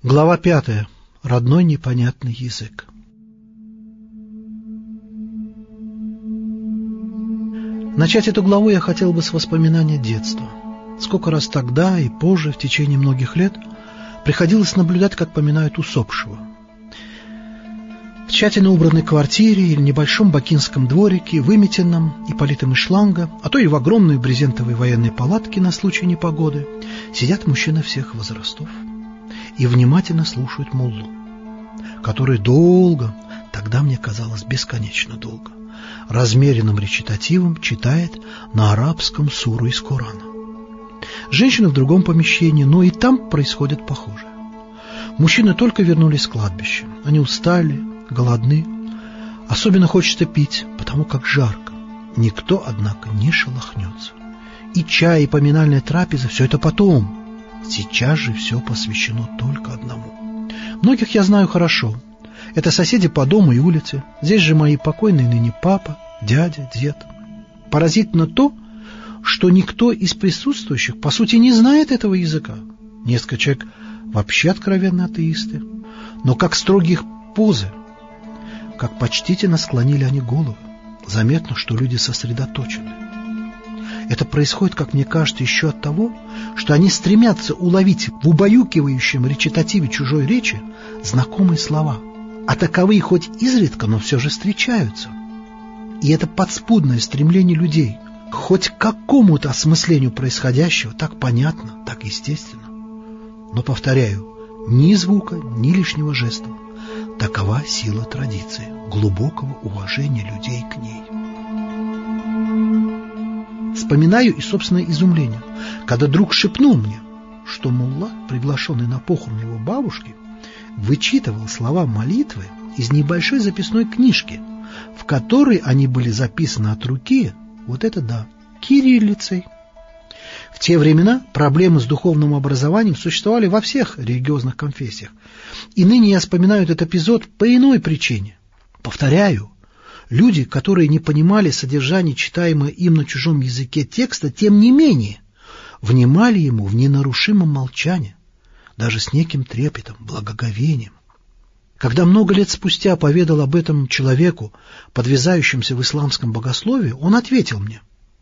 Глава 5. Родной непонятный язык. Начать эту главу я хотел бы с воспоминания детства. Сколько раз тогда и позже, в течение многих лет, приходилось наблюдать, как поминают усопшего. В тщательно убранной квартире или небольшом бакинском дворике, выметенном и политом из шланга, а то и в огромной брезентовой военной палатке на случай непогоды, сидят мужчины всех возрастов и внимательно слушают муллу, который долго, тогда мне казалось бесконечно долго, размеренным речитативом читает на арабском суру из Корана. Женщины в другом помещении, но и там происходит похожее. Мужчины только вернулись с кладбища. Они устали, голодны. Особенно хочется пить, потому как жарко. Никто, однако, не шелохнется. И чай, и поминальная трапеза – все это потом. Сейчас же все посвящено только одному. Многих я знаю хорошо. Это соседи по дому и улице. Здесь же мои покойные ныне папа, дядя, дед. Поразительно то, что никто из присутствующих, по сути, не знает этого языка. Несколько человек вообще откровенно атеисты. Но как строгие их позы, как почтительно склонили они головы. Заметно, что люди сосредоточены. Это происходит, как мне кажется, еще от того, что они стремятся уловить в убаюкивающем речитативе чужой речи знакомые слова, а таковые хоть изредка, но все же встречаются. И это подспудное стремление людей хоть к какому-то осмыслению происходящего так понятно, так естественно. Но, повторяю, ни звука, ни лишнего жеста. Такова сила традиции, глубокого уважения людей к ней. Вспоминаю и собственное изумление, когда друг шепнул мне, что мулла, приглашенный на похорон его бабушки, вычитывал слова молитвы из небольшой записной книжки, в которой они были записаны от руки, вот это да, кириллицей. В те времена проблемы с духовным образованием существовали во всех религиозных конфессиях, и ныне я вспоминаю этот эпизод по иной причине. Повторяю, люди, которые не понимали содержание читаемого им на чужом языке текста, тем не менее, внимали ему в ненарушимом молчании, даже с неким трепетом, благоговением. Когда много лет спустя поведал об этом человеку, подвязающемуся в исламском богословии, он ответил мне,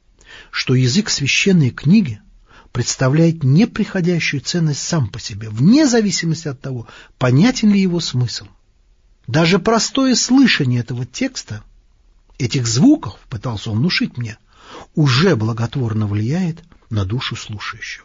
что язык священной книги представляет неприходящую ценность сам по себе, вне зависимости от того, понятен ли его смысл. Даже простое слышание этого текста, этих звуков, пытался он внушить мне, уже благотворно влияет на душу слушающего.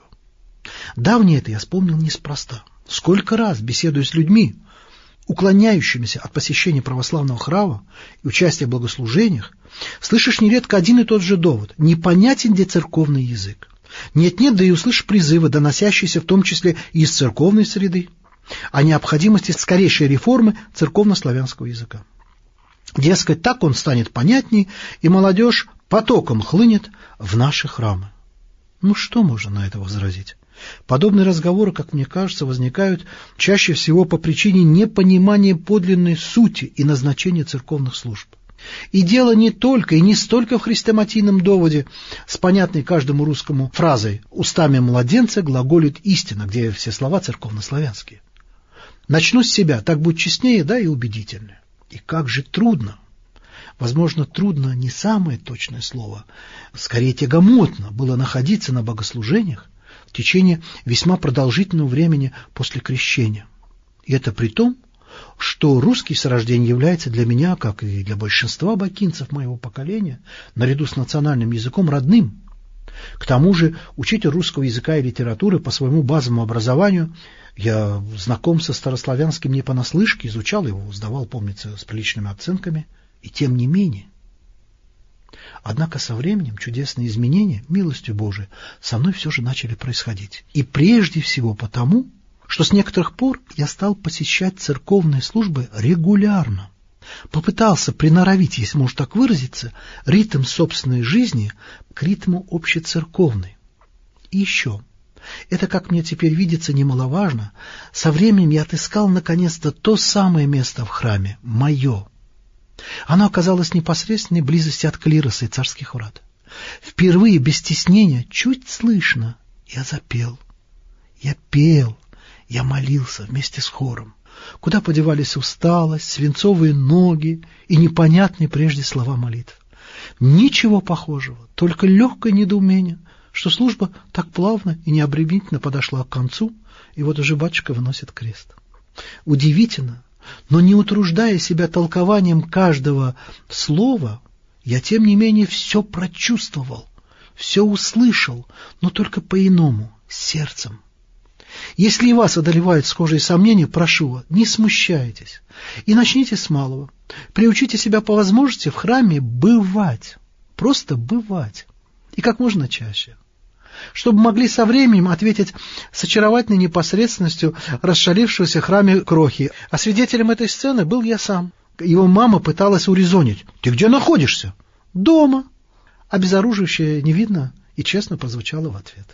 Давнее это я вспомнил неспроста. Сколько раз, беседуя с людьми, уклоняющимися от посещения православного храма и участия в богослужениях, слышишь нередко один и тот же довод – непонятен где церковный язык. Нет-нет, да и услышишь призывы, доносящиеся в том числе и из церковной среды, о необходимости скорейшей реформы церковно-славянского языка. Дескать, так он станет понятней, и молодежь потоком хлынет в наши храмы. Ну что можно на это возразить? Подобные разговоры, как мне кажется, возникают чаще всего по причине непонимания подлинной сути и назначения церковных служб. И дело не только и не столько в хрестоматийном доводе с понятной каждому русскому фразой «устами младенца глаголит истина», где все слова церковнославянские. Начну с себя, так будет честнее, да и убедительнее. И как же трудно, возможно, трудно не самое точное слово, скорее тягомотно было находиться на богослужениях в течение весьма продолжительного времени после крещения. И это при том, что русский с рождения является для меня, как и для большинства бакинцев моего поколения, наряду с национальным языком родным. К тому же учитель русского языка и литературы по своему базовому образованию, я знаком со старославянским не понаслышке, изучал его, сдавал, помнится, с приличными оценками, и тем не менее. Однако со временем чудесные изменения, милостью Божией, со мной все же начали происходить. И прежде всего потому, что с некоторых пор я стал посещать церковные службы регулярно. Попытался приноровить, если можно так выразиться, ритм собственной жизни к ритму общецерковной. И еще, это, как мне теперь видится, немаловажно, со временем я отыскал наконец-то то самое место в храме, мое. Оно оказалось в непосредственной близости от клироса и царских врат. Впервые, без стеснения, чуть слышно, я запел. Я пел, Я молился вместе с хором. Куда подевались усталость, свинцовые ноги и непонятные прежде слова молитв? Ничего похожего, только легкое недоумение, что служба так плавно и необременительно подошла к концу, и вот уже батюшка выносит крест. Удивительно, но не утруждая себя толкованием каждого слова, я тем не менее все прочувствовал, все услышал, но только по-иному, сердцем. Если и вас одолевают схожие сомнения, прошу вас, не смущайтесь и начните с малого. Приучите себя по возможности в храме бывать, просто бывать, и как можно чаще, чтобы могли со временем ответить с очаровательной непосредственностью расшалившегося в храме крохи. А свидетелем этой сцены был я сам. Его мама пыталась урезонить. «Ты где находишься?» «Дома». Обезоруживающее невинно и честно прозвучало в ответ.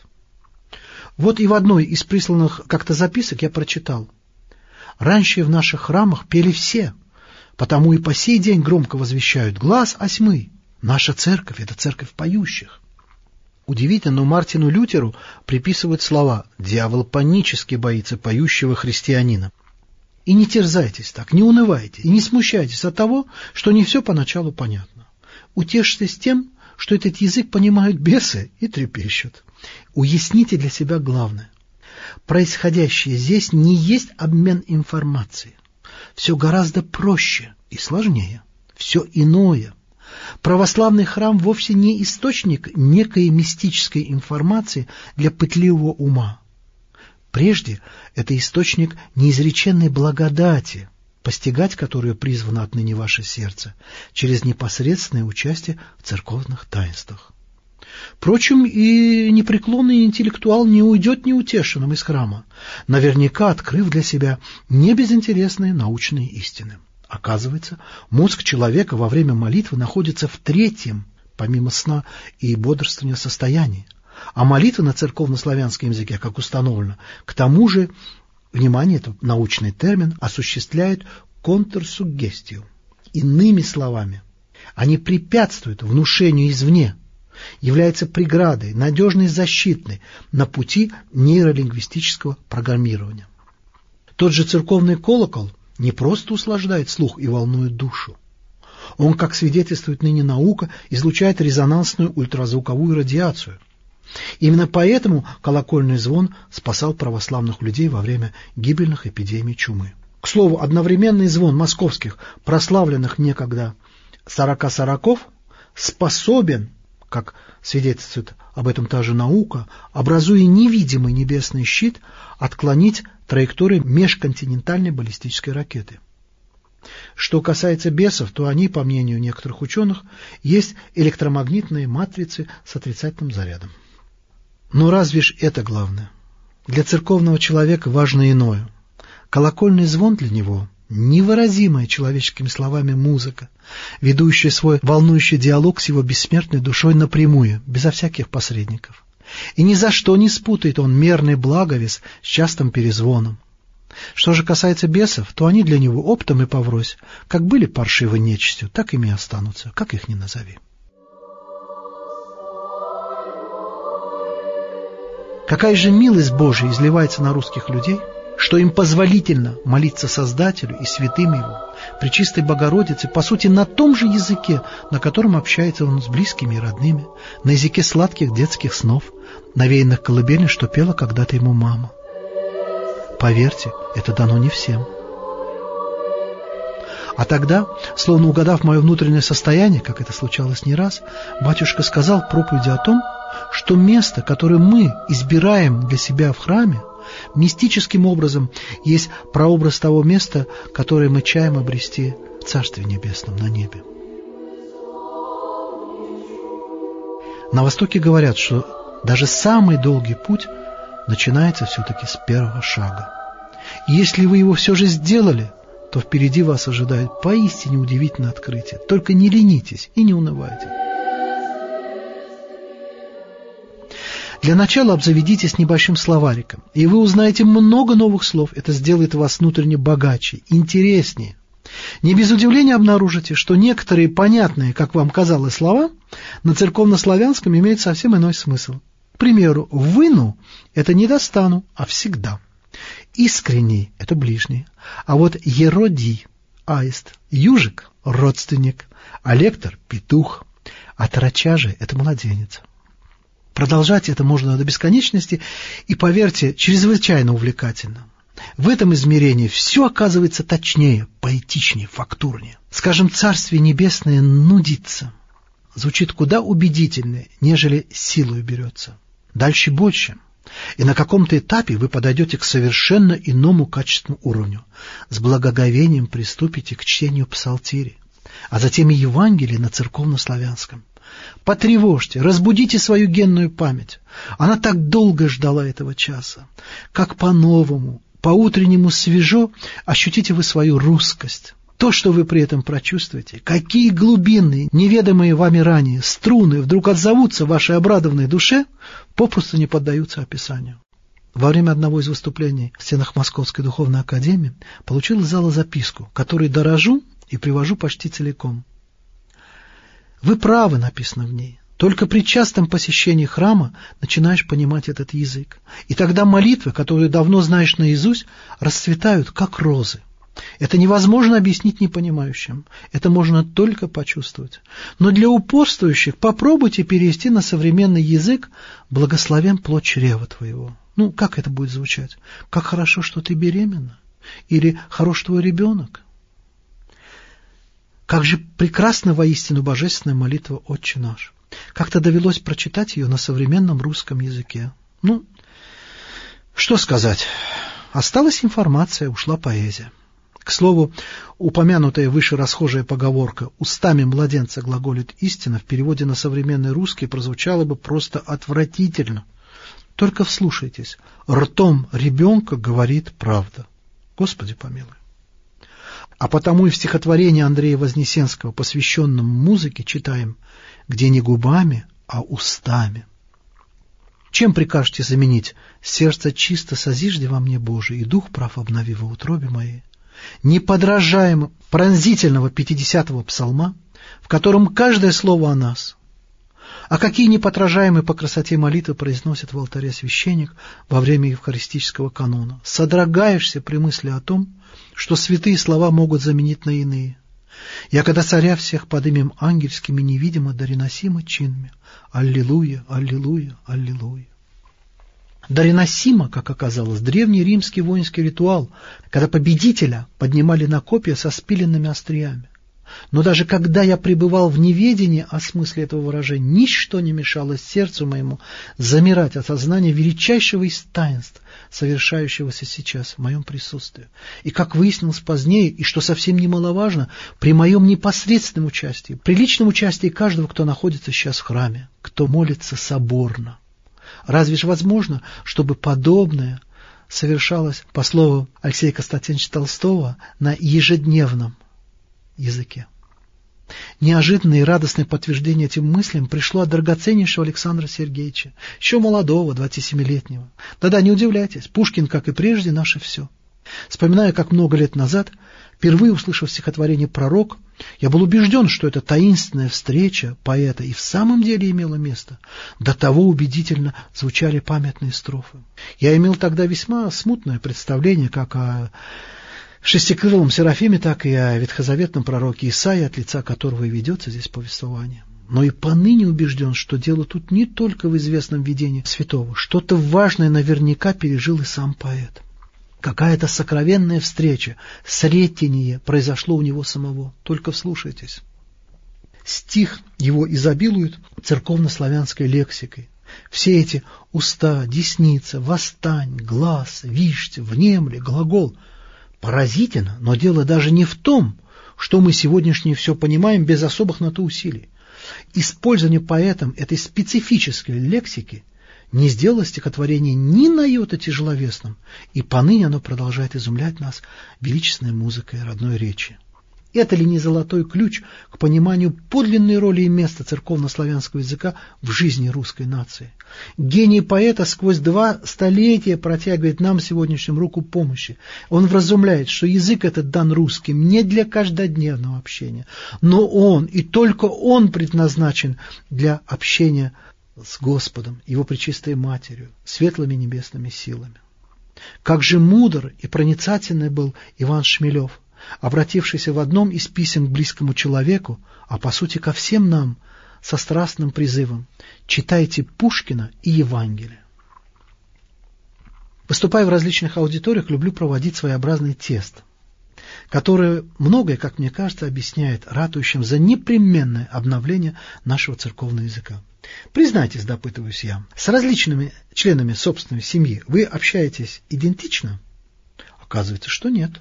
Вот и в одной из присланных как-то записок я прочитал: «Раньше в наших храмах пели все, потому и по сей день громко возвещают: глас осьмый, наша церковь — это церковь поющих». Удивительно, но Мартину Лютеру приписывают слова: «Дьявол панически боится поющего христианина». И не терзайтесь так, не унывайте и не смущайтесь от того, что не все поначалу понятно. Утешьтесь тем, что этот язык понимают бесы и трепещут. Уясните для себя главное. Происходящее здесь не есть обмен информацией. Все гораздо проще и сложнее, все иное. Православный храм вовсе не источник некой мистической информации для пытливого ума. Прежде это источник неизреченной благодати, постигать которую призвано отныне ваше сердце через непосредственное участие в церковных таинствах. Впрочем, и непреклонный интеллектуал не уйдет неутешенным из храма, наверняка открыв для себя небезынтересные научные истины. Оказывается, мозг человека во время молитвы находится в третьем, помимо сна и бодрствования, состоянии, а молитва на церковнославянском языке, как установлено, к тому же, внимание, это научный термин, осуществляет контрсуггестию. Иными словами, они препятствуют внушению извне, является преградой, надежной защитной на пути нейролингвистического программирования. Тот же церковный колокол не просто услаждает слух и волнует душу. Он, как свидетельствует ныне наука, излучает резонансную ультразвуковую радиацию. Именно поэтому колокольный звон спасал православных людей во время гибельных эпидемий чумы. К слову, одновременный звон московских прославленных некогда 40 способен, как свидетельствует об этом та же наука, образуя невидимый небесный щит, отклонить траекторию межконтинентальной баллистической ракеты. Что касается бесов, то они, по мнению некоторых ученых, есть электромагнитные матрицы с отрицательным зарядом. Но разве ж это главное? Для церковного человека важно иное. Колокольный звон для него — невыразимая человеческими словами музыка, ведущая свой волнующий диалог с его бессмертной душой напрямую, безо всяких посредников. И ни за что не спутает он мерный благовест с частым перезвоном. Что же касается бесов, то они для него оптом и поврось, как были паршивой нечистью, так ими и останутся, как их ни назови. Какая же милость Божия изливается на русских людей, что им позволительно молиться Создателю и святым Его, Пречистой Богородице, по сути, на том же языке, на котором общается он с близкими и родными, на языке сладких детских снов, навеянных колыбельной, что пела когда-то ему мама. Поверьте, это дано не всем. А тогда, словно угадав мое внутреннее состояние, как это случалось не раз, батюшка сказал в проповеди о том, что место, которое мы избираем для себя в храме, мистическим образом есть прообраз того места, которое мы чаем обрести в Царстве Небесном на небе. На Востоке говорят, что даже самый долгий путь начинается все-таки с первого шага. И если вы его все же сделали, то впереди вас ожидает поистине удивительное открытие. Только не ленитесь и не унывайте. Для начала обзаведитесь небольшим словариком, и вы узнаете много новых слов. Это сделает вас внутренне богаче, интереснее. Не без удивления обнаружите, что некоторые понятные, как вам казалось, слова на церковнославянском имеют совсем иной смысл. К примеру, «выну» — это не достану, а всегда. Искренний – это ближний. А вот еродий – аист, южик – родственник, а лектор – петух, а тарачажи – это младенец. Продолжать это можно до бесконечности, и, поверьте, чрезвычайно увлекательно. В этом измерении все оказывается точнее, поэтичнее, фактурнее. Скажем, Царствие Небесное нудится. Звучит куда убедительнее, нежели силою берется. Дальше больше. И на каком-то этапе вы подойдете к совершенно иному качественному уровню. С благоговением приступите к чтению псалтири, а затем и Евангелия на церковнославянском. Потревожьте, разбудите свою генную память. Она так долго ждала этого часа. Как по-новому, по-утреннему свежо ощутите вы свою русскость. То, что вы при этом прочувствуете, какие глубинные, неведомые вами ранее струны вдруг отзовутся в вашей обрадованной душе, попросту не поддаются описанию. Во время одного из выступлений в стенах Московской духовной академии получил из зала записку, которой дорожу и привожу почти целиком. Вы правы, написано в ней. Только при частом посещении храма начинаешь понимать этот язык. И тогда молитвы, которые давно знаешь наизусть, расцветают, как розы. Это невозможно объяснить непонимающим. Это можно только почувствовать. Но для упорствующих попробуйте перевести на современный язык «благословен плод чрева твоего». Ну, как это будет звучать? Как хорошо, что ты беременна? Или хорош твой ребенок? Как же прекрасна воистину божественная молитва «Отче наш». Как-то довелось прочитать ее на современном русском языке. Ну, что сказать? Осталась информация, ушла поэзия. К слову, упомянутая выше расхожая поговорка «устами младенца глаголит истина» в переводе на современный русский прозвучала бы просто отвратительно. Только вслушайтесь. Ртом ребенка говорит правда. Господи помилуй. А потому и в стихотворении Андрея Вознесенского, посвященном музыке, читаем «где не губами, а устами». Чем прикажете заменить «сердце чисто созижди во мне, Боже, и дух прав обнови во утробе моей»? Неподражаемо пронзительного 50-го псалма, в котором каждое слово о нас. А какие неподражаемые по красоте молитвы произносит в алтаре священник во время евхаристического канона. Содрогаешься при мысли о том, что святые слова могут заменить на иные. Я когда царя всех подымем ангельскими невидимо дареносимо чинами. Аллилуйя, аллилуйя, аллилуйя. Дареносимо, как оказалось, древний римский воинский ритуал, когда победителя поднимали на копья со спиленными остриями. Но даже когда я пребывал в неведении о смысле этого выражения, ничто не мешало сердцу моему замирать от сознания величайшего из таинств, совершающегося сейчас в моем присутствии. И, как выяснилось позднее, и что совсем немаловажно, при моем непосредственном участии, при личном участии каждого, кто находится сейчас в храме, кто молится соборно. Разве же возможно, чтобы подобное совершалось, по слову Алексея Константиновича Толстого, на ежедневном языке? Неожиданное и радостное подтверждение этим мыслям пришло от драгоценнейшего Александра Сергеевича, еще молодого, 27-летнего. Да-да, не удивляйтесь, Пушкин, как и прежде, наше все. Вспоминаю, как много лет назад, впервые услышав стихотворение «Пророк», я был убежден, что эта таинственная встреча поэта и в самом деле имела место. До того убедительно звучали памятные строфы. Я имел тогда весьма смутное представление как о шестикрылом Серафиме, так и о ветхозаветном пророке Исаии, от лица которого и ведется здесь повествование. Но и поныне убежден, что дело тут не только в известном видении святого. Что-то важное наверняка пережил и сам поэт. Какая-то сокровенная встреча, сретение произошло у него самого. Только вслушайтесь. Стих его изобилует церковнославянской лексикой. Все эти уста, десница, восстань, глаз, вишься, внемли, глагол. Поразительно, но дело даже не в том, что мы сегодняшнее все понимаем без особых на то усилий. Использование поэтом этой специфической лексики не сделало стихотворение ни на йота тяжеловесным, и поныне оно продолжает изумлять нас величественной музыкой родной речи. Это ли не золотой ключ к пониманию подлинной роли и места церковнославянского языка в жизни русской нации? Гений поэта сквозь 2 столетия протягивает нам сегодняшним руку помощи. Он вразумляет, что язык этот дан русским не для каждодневного общения, но он, и только он предназначен для общения с Господом, Его пречистой Матерью, светлыми небесными силами. Как же мудр и проницательный был Иван Шмелев, обратившийся в одном из писем к близкому человеку, а по сути ко всем нам, со страстным призывом: читайте Пушкина и Евангелие. Выступая в различных аудиториях, люблю проводить своеобразный тест, который многое, как мне кажется, объясняет ратующим за непременное обновление нашего церковного языка. Признайтесь, допытываюсь я, с различными членами собственной семьи вы общаетесь идентично? Оказывается, что нет.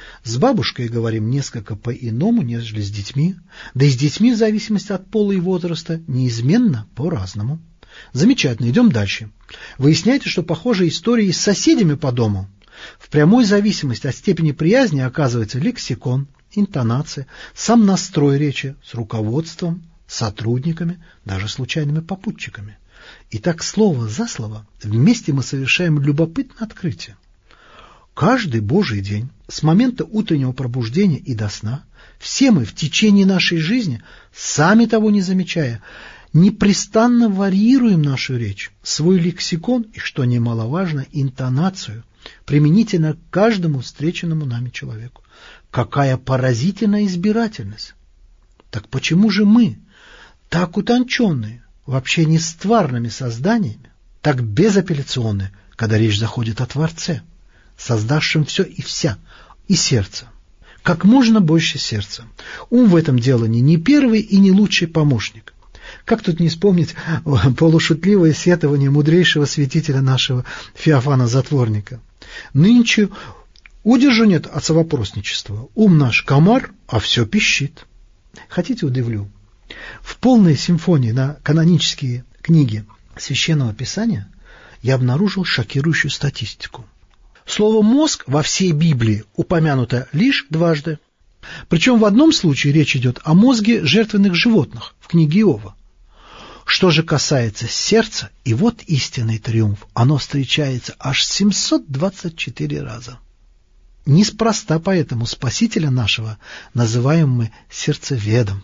С бабушкой говорим несколько по-иному, нежели с детьми, да и с детьми в зависимости от пола и возраста неизменно по-разному. Замечательно, идем дальше. Выясняется, что похожие истории с соседями по дому. В прямой зависимости от степени приязни оказывается лексикон, интонация, сам настрой речи с руководством, сотрудниками, даже случайными попутчиками. И так слово за слово вместе мы совершаем любопытное открытие. Каждый Божий день, с момента утреннего пробуждения и до сна, все мы в течение нашей жизни, сами того не замечая, непрестанно варьируем нашу речь, свой лексикон и, что немаловажно, интонацию, применительно к каждому встреченному нами человеку. Какая поразительная избирательность! Так почему же мы, так утонченные в общении с тварными созданиями, так безапелляционны, когда речь заходит о Творце, создавшем все и вся, и сердце? Как можно больше сердца. Ум в этом делании не первый и не лучший помощник. Как тут не вспомнить полушутливое сетование мудрейшего святителя нашего Феофана Затворника? Нынче удержу нет от совопросничества. Ум наш комар, а все пищит. Хотите, удивлю? В полной симфонии на канонические книги Священного Писания я обнаружил шокирующую статистику. Слово «мозг» во всей Библии упомянуто лишь дважды. Причем в одном случае речь идет о мозге жертвенных животных в книге Иова. Что же касается сердца, и вот истинный триумф, оно встречается аж 724 раза. Неспроста поэтому Спасителя нашего называем мы сердцеведом.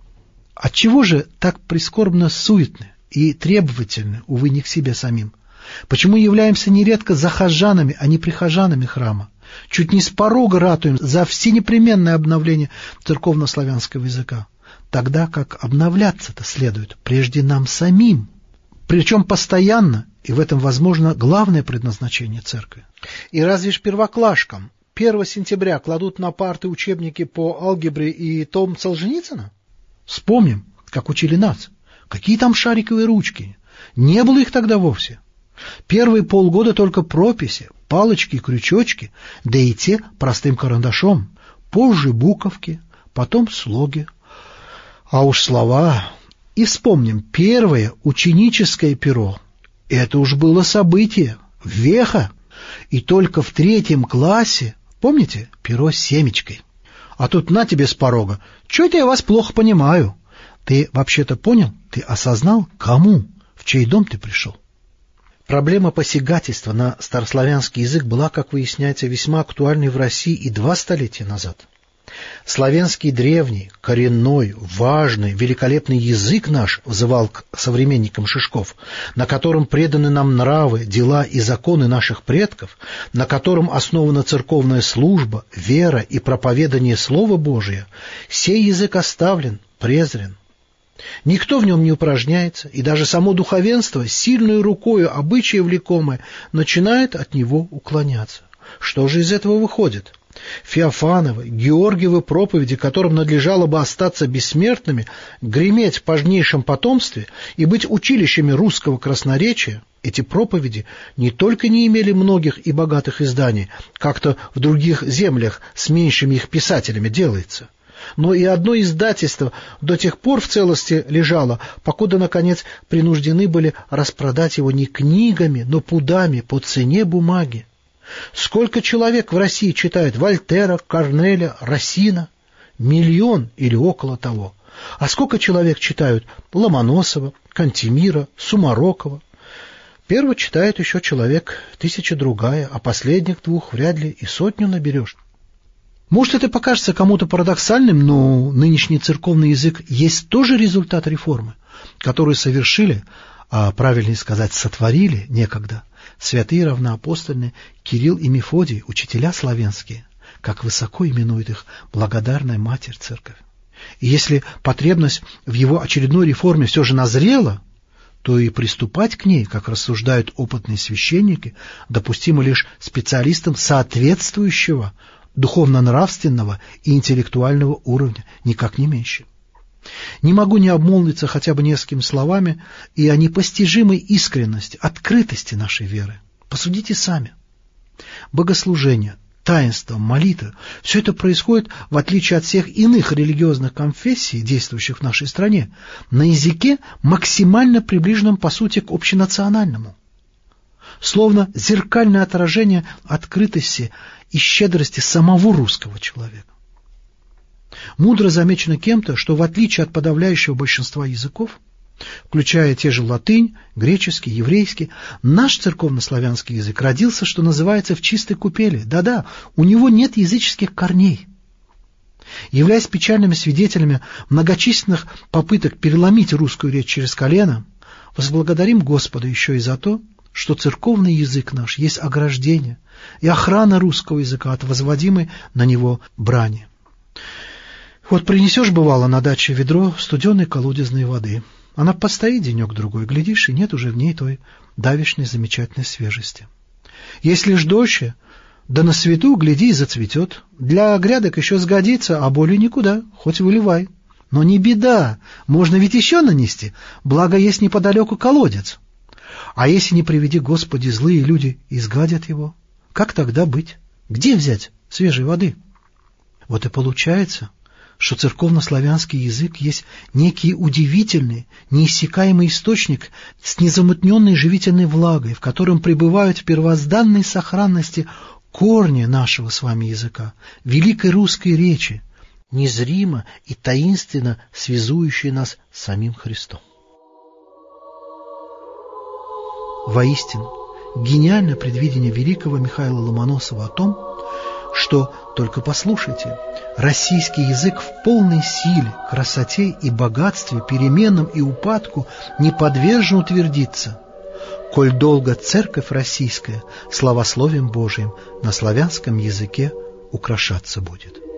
Отчего же так прискорбно суетны и требовательны, увы, не к себе самим? Почему являемся нередко захожанами, а не прихожанами храма? Чуть не с порога ратуем за всенепременное обновление церковно-славянского языка, тогда как обновляться-то следует прежде нам самим, причем постоянно, и в этом, возможно, главное предназначение церкви. И разве ж первоклашкам 1 сентября кладут на парты учебники по алгебре и том Солженицына? Вспомним, как учили нас. Какие там шариковые ручки? Не было их тогда вовсе. Первые полгода только прописи, палочки и крючочки, да и те простым карандашом, позже буковки, потом слоги. А уж слова. И вспомним первое ученическое перо. Это уж было событие, веха. И только в 3 классе, помните, перо с семечкой. А тут на тебе с порога. Чё-то я вас плохо понимаю. Ты вообще-то понял? Ты осознал, кому, в чей дом ты пришел? Проблема посягательства на старославянский язык была, как выясняется, весьма актуальной в России и 2 столетия назад. Славянский древний, коренной, важный, великолепный язык наш взывал к современникам Шишков, на котором преданы нам нравы, дела и законы наших предков, на котором основана церковная служба, вера и проповедание Слова Божия. Сей язык оставлен, презрен. Никто в нем не упражняется, и даже само духовенство, сильной рукою обычаи влекомое, начинает от него уклоняться. Что же из этого выходит? Феофановы, Георгиевы проповеди, которым надлежало бы остаться бессмертными, греметь в пожнейшем потомстве и быть училищами русского красноречия, эти проповеди не только не имели многих и богатых изданий, как-то в других землях с меньшими их писателями делается, но и одно издательство до тех пор в целости лежало, покуда, наконец, принуждены были распродать его не книгами, но пудами по цене бумаги. Сколько человек в России читают Вольтера, Корнеля, Рассина? 1 миллион или около того. А сколько человек читают Ломоносова, Кантемира, Сумарокова? Первого читает еще человек 1000-другая, а последних 2 вряд ли и 100 наберешь. Может, это покажется кому-то парадоксальным, но нынешний церковный язык есть тоже результат реформы, которую совершили, а правильнее сказать, сотворили некогда святые равноапостольные Кирилл и Мефодий, учителя славянские, как высоко именует их благодарная Матерь Церковь. И если потребность в его очередной реформе все же назрела, то и приступать к ней, как рассуждают опытные священники, допустимо лишь специалистам соответствующего духовно-нравственного и интеллектуального уровня, никак не меньше. Не могу не обмолвиться хотя бы несколькими словами и о непостижимой искренности, открытости нашей веры. Посудите сами. Богослужение, таинство, молитва – все это происходит, в отличие от всех иных религиозных конфессий, действующих в нашей стране, на языке, максимально приближенном, по сути, к общенациональному. Словно зеркальное отражение открытости и щедрости самого русского человека. Мудро замечено кем-то, что в отличие от подавляющего большинства языков, включая те же латынь, греческий, еврейский, наш церковнославянский язык родился, что называется, в чистой купели. Да-да, у него нет языческих корней. Являясь печальными свидетелями многочисленных попыток переломить русскую речь через колено, возблагодарим Господа еще и за то, что церковный язык наш есть ограждение и охрана русского языка от возводимой на него брани. Вот принесешь, бывало, на даче ведро студеной колодезной воды. Она постоит денек-другой, глядишь, и нет уже в ней той давешней замечательной свежести. Если ж дождь, да на свету, гляди, и зацветет. Для грядок еще сгодится, а более никуда, хоть выливай. Но не беда, можно ведь еще нанести, благо есть неподалеку колодец. А если, не приведи Господи, злые люди изгадят его, как тогда быть? Где взять свежей воды? Вот и получается, что церковнославянский язык есть некий удивительный, неиссякаемый источник с незамутненной живительной влагой, в котором пребывают в первозданной сохранности корни нашего с вами языка, великой русской речи, незримо и таинственно связующей нас с самим Христом. Воистину, гениальное предвидение великого Михаила Ломоносова о том, что, только послушайте, российский язык в полной силе, красоте и богатстве, переменам и упадку не подвержен утвердиться, коль долго церковь российская славословием Божиим на славянском языке украшаться будет.